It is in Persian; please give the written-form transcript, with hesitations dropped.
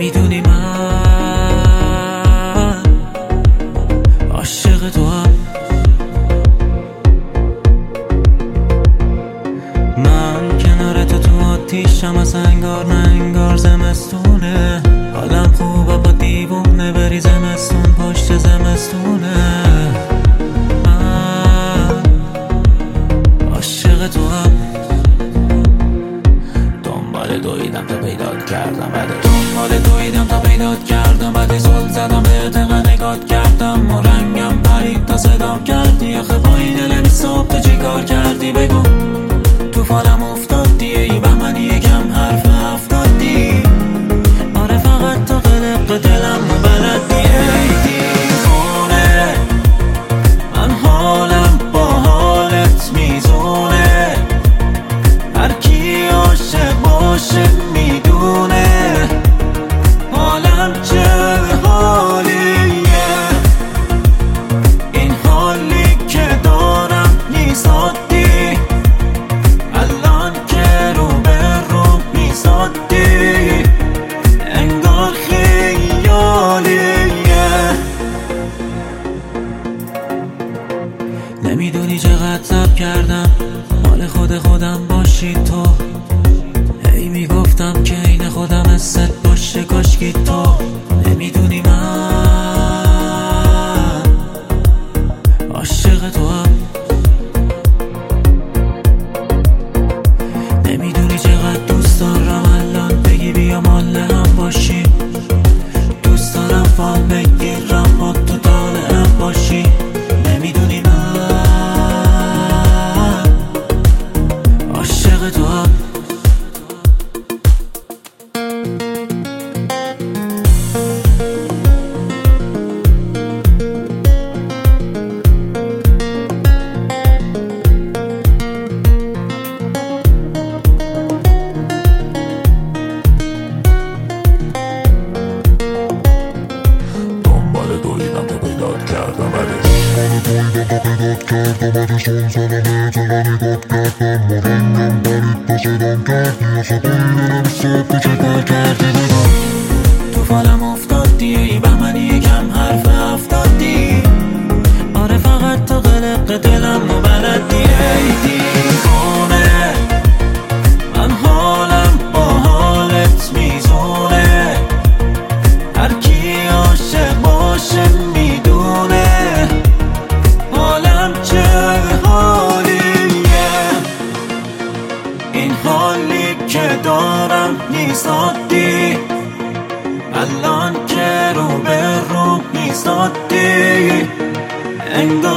نمیدونی من عاشق تو هم. من کنار تو آتیشم، از انگار نه انگار زمستونه. حالم خوبه با دیوونه، بری زمستون پشت زمستونه. من عاشق تو هم. دنبال دویدم تا پیدات کردم، بعد زل زدم به دقیقه نگات کردم و رنگم پرید تا صدام کردی. آخه با این دل صبح تو چی کار کردی بگو؟ تو فالم افتادی ای بهمنی، یکم حرف افتادی. آره فقط تو قلق دلم و بلدی ای دیوونه. من حالم با حالت میزونه، هر کی عاشق باشه میدونه حالم چه حالیه. این حالی که دارم نیست عادی، الان که رو به رو نیست عادی، انگار خیالیه. نمیدونی چقدر صبر کردم مال خودم باشی تو. هی میگفتم که این خودم حست باشه کاشکی تو. نمیدونی من عاشق تو هم. نمیدونی چقدر دوست دارم الان بگی بیا مال هم باشی. دوست دارم فال بگیرم با تو طالعم باشی. نمیدونی من عاشق تو هم. بعدش اون زنمه دقیقه نگات کردم و رنگم پرید تا صدام کردی. آخه با این دلم صبح تو چه کار کردی بگم؟ تو فالم افتادی ای بهمنی، یکم حرف افتادی. آره فقط تو قلق دلم و بلدی ای دیوونه. من حالم با حالت میزونه، هر کی عاشق باشه میدونه حالم چه حالیه. این حالی که دارم نیست عادی، الان که رو به رو نیست عادی، انگار